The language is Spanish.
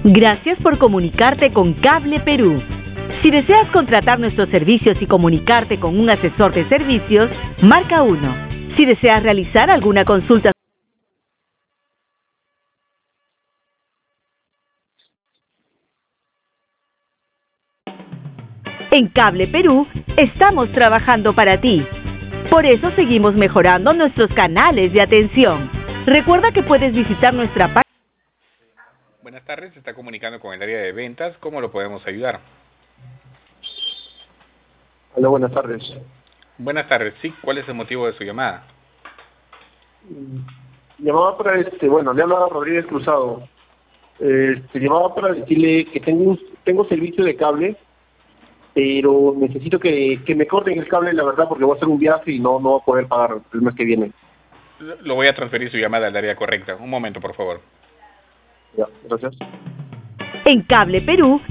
Gracias por comunicarte con Cable Perú. Si deseas contratar nuestros servicios y comunicarte con un asesor de servicios, marca 1. Si deseas realizar alguna consulta en Cable Perú, estamos trabajando para ti. Por eso seguimos mejorando nuestros canales de atención. Recuerda que puedes visitar nuestra página. Buenas tardes, se está comunicando con el área de ventas. ¿Cómo lo podemos ayudar? Hola, buenas tardes. Buenas tardes, sí. ¿Cuál es el motivo de su llamada? Llamaba para bueno, le hablaba Rodríguez Cruzado. Llamaba para decirle que tengo servicio de cable, pero necesito que me corten el cable, la verdad, porque voy a hacer un viaje y no voy a poder pagar el mes que viene. Lo voy a transferir su llamada al área correcta. Un momento, por favor. Ya, gracias. En Cable Perú